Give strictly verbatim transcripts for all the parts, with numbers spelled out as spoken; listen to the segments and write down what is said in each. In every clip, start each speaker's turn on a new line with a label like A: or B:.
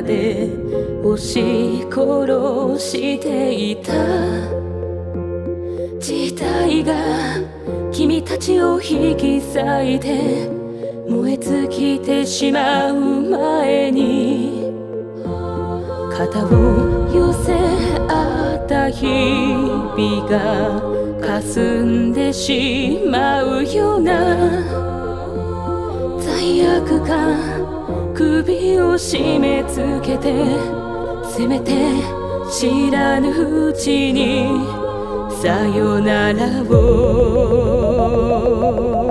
A: で押し殺していた時代が君たちを引き裂いて燃え尽きてしまう前に肩を寄せ合った日々が霞んでしまうような罪悪感首を絞めつけてせめて知らぬうちにさよならを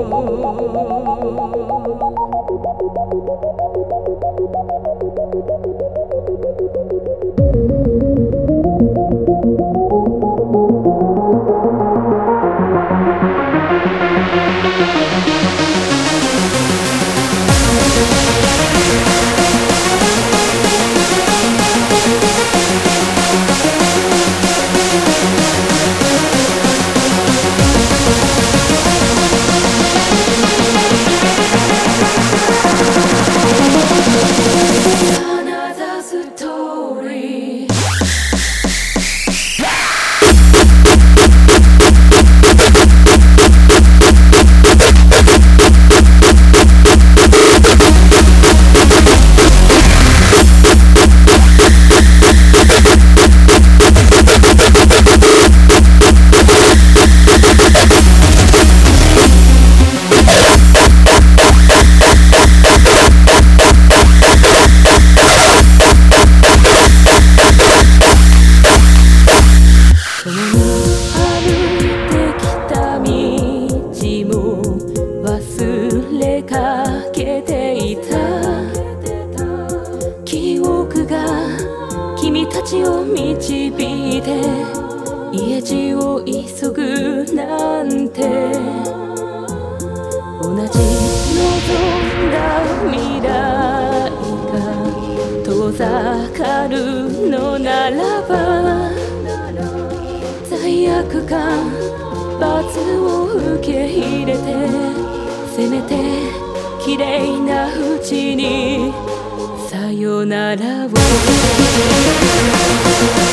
A: 忘れかけていた記憶が君たちを導いて家路を急ぐなんて同じ望んだ未来が遠ざかるのならば罪悪感罰を受け入れてせめて綺麗なうちにさよならを